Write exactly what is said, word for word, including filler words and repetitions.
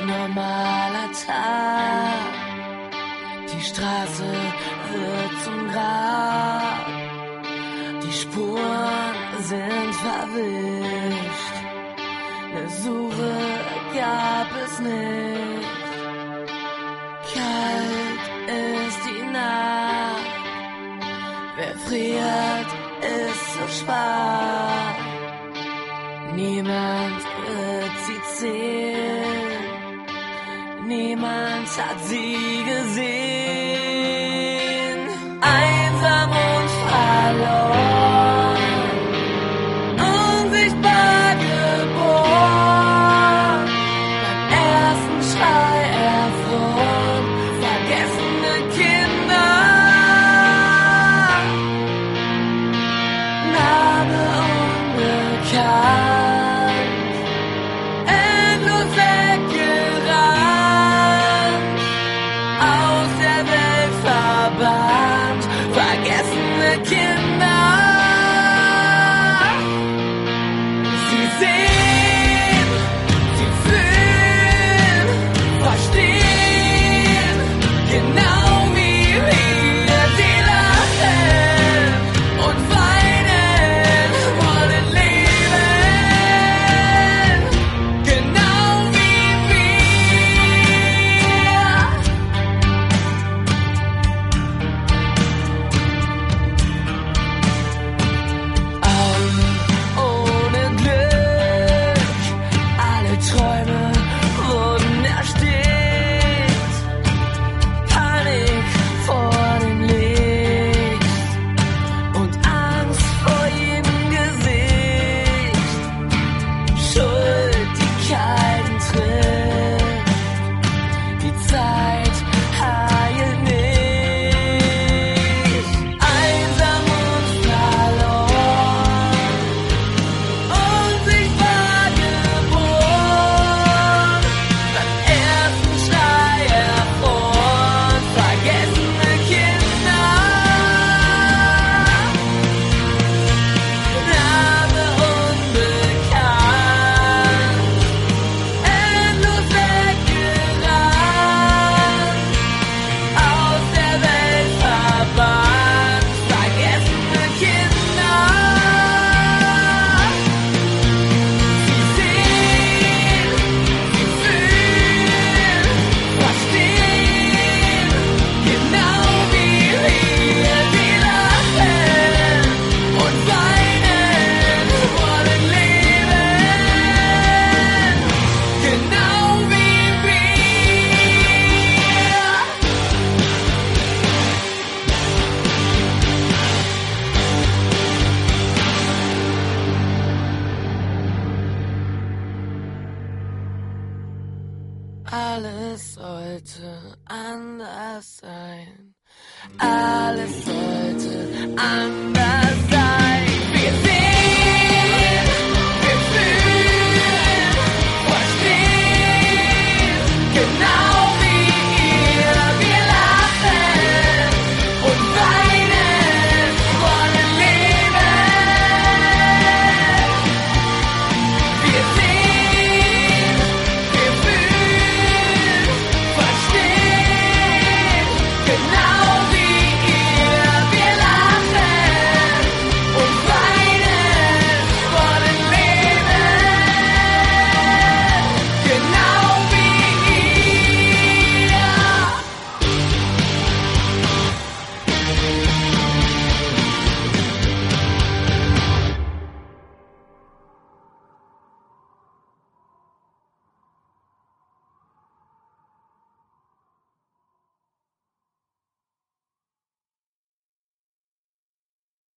normaler Tag. Die Straße wird zum Grab. Die Spuren sind verwischt. Eine Suche gab es nicht. Kalt ist die Nacht. Wer friert, ist so schwach. Niemand wird sie zählen. Niemand hat sie gesehen. Einsam und verloren. Unsichtbar geboren. Beim ersten Schrei erfroren. Vergessene Kinder. Name unbekannt. Vergessene Kinder, sie sehen, sie fühlen, verstehen, genau wie wir, sie lachen und weinen, wollen leben, genau wie alles sollte anders sein. Alles sollte anders sein.